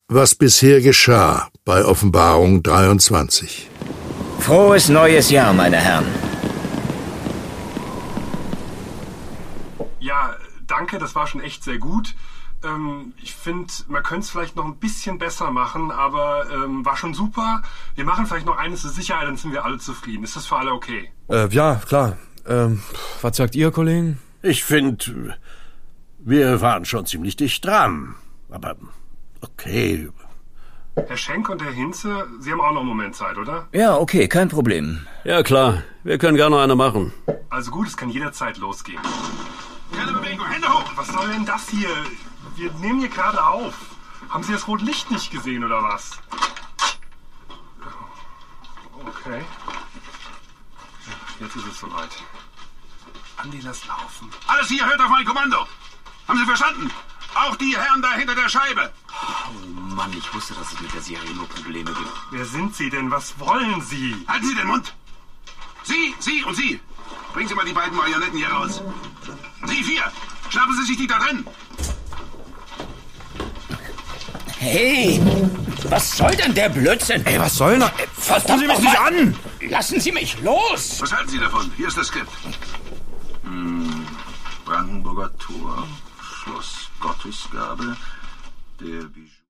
was bisher geschah bei Offenbarung 23. Frohes neues Jahr, meine Herren. Ja, danke, das war schon echt sehr gut. Ich finde, man könnte es vielleicht noch ein bisschen besser machen, aber war schon super. Wir machen vielleicht noch eines zur Sicherheit, dann sind wir alle zufrieden. Ist das für alle okay? Ja, klar. Was sagt ihr, Kollegen? Ich finde, wir waren schon ziemlich dicht dran. Aber okay. Herr Schenk und Herr Hinze, Sie haben auch noch einen Moment Zeit, oder? Ja, okay, kein Problem. Ja, klar. Wir können gerne eine machen. Also gut, es kann jederzeit losgehen. Keine Bewegung, Hände hoch! Was soll denn das hier? Wir nehmen hier gerade auf. Haben Sie das rote Licht nicht gesehen, oder was? Okay. Jetzt ist es soweit. Andi, lass laufen. Alles hier, hört auf mein Kommando! Haben Sie verstanden? Auch die Herren da hinter der Scheibe! Oh Mann, ich wusste, dass es mit der Serie nur Probleme gibt. Wer sind Sie denn? Was wollen Sie? Halten Sie den Mund! Sie und Sie! Bringen Sie mal die beiden Marionetten hier raus. Sie vier! Schnappen Sie sich die da drin! Hey, was soll denn der Blödsinn? Ey, was soll denn? Fassen Sie mich nicht an! Lassen Sie mich los! Was halten Sie davon? Hier ist das Skript. Brandenburger Tor, Schloss Gottesgabe, der